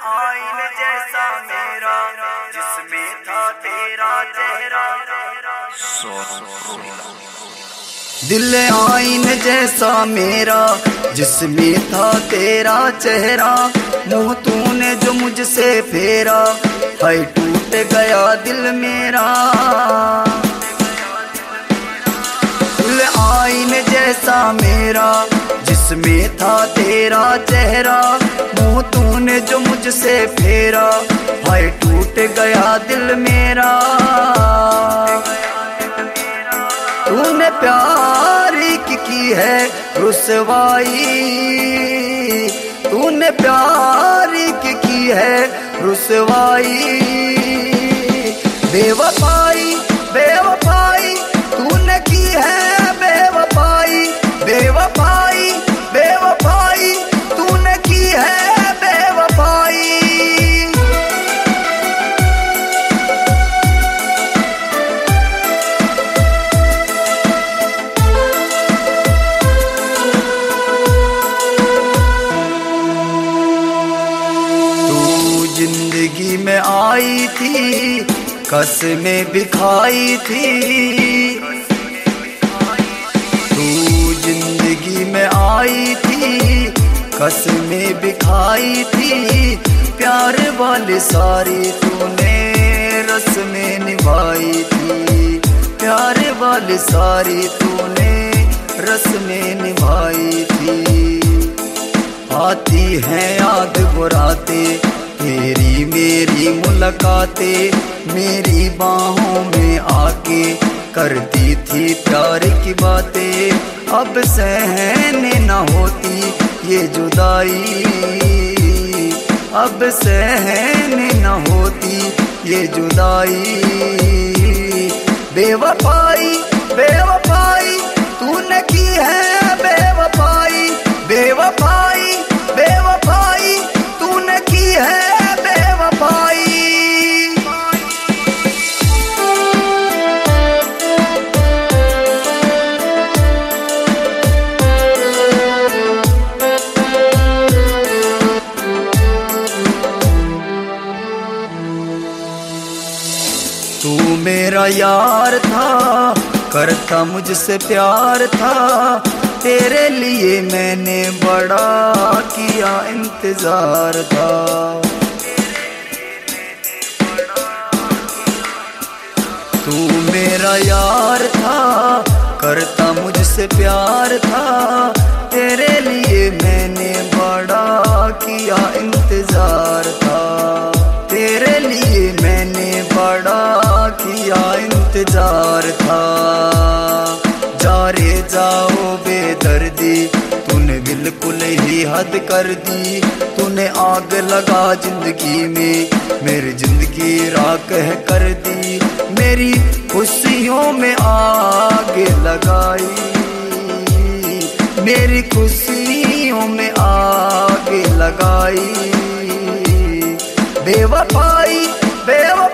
आईने जैसा मेरा जिसमें था तेरा चेहरा। दिल आईने जैसा मेरा जिसमें था तेरा चेहरा। मुँह तूने जो मुझसे फेरा, हाय टूट गया दिल मेरा। दिल आईने जैसा मेरा जिसमें था तेरा चेहरा। मुँह तूने जो मुझसे फेरा, हाय टूट गया दिल मेरा। तूने प्यार की है रुसवाई, तूने प्यार की है रुसवाई। बेवफाई बेवफाई तूने की है बेवफाई। बेवफाई बेवफाई तूने की है बेवफाई। जिंदगी में आई थी, कसमें भी खाई थी। तू जिंदगी में आई थी, कसमें भी खाई थी। प्यार वाली सारी तूने रस्में निभाई थी। प्यार वाली सारी तूने रस्में निभाई थी। आती हैं याद बुराते तेरी मेरी मुलाकातें, मेरी बाहों में आके करती थी प्यार की बातें। अब सहने न होती ये जुदाई, अब सहने न होती ये जुदाई। बेवफाई बेवफाई तूने की है बेवफाई। बेवफाई बेवफाई तूने की है बेवफाई। तू मेरा यार था, करता मुझसे प्यार था। तेरे लिए मैंने बड़ा किया इंतजार था। तू मेरा यार था, करता मुझसे प्यार था। तेरे लिए मैंने बड़ा किया इंतजार था। तेरे लिए मैंने बड़ा किया इंतजार था। जा रे जाओ बेदर्दी, तूने बिल्कुल ही हद कर दी। तूने आग लगा जिंदगी में, मेरी जिंदगी राख है कर दी। मेरी खुशियों में आग लगाई, मेरी खुशियों में आग लगाई। बेवफाई बेवफाई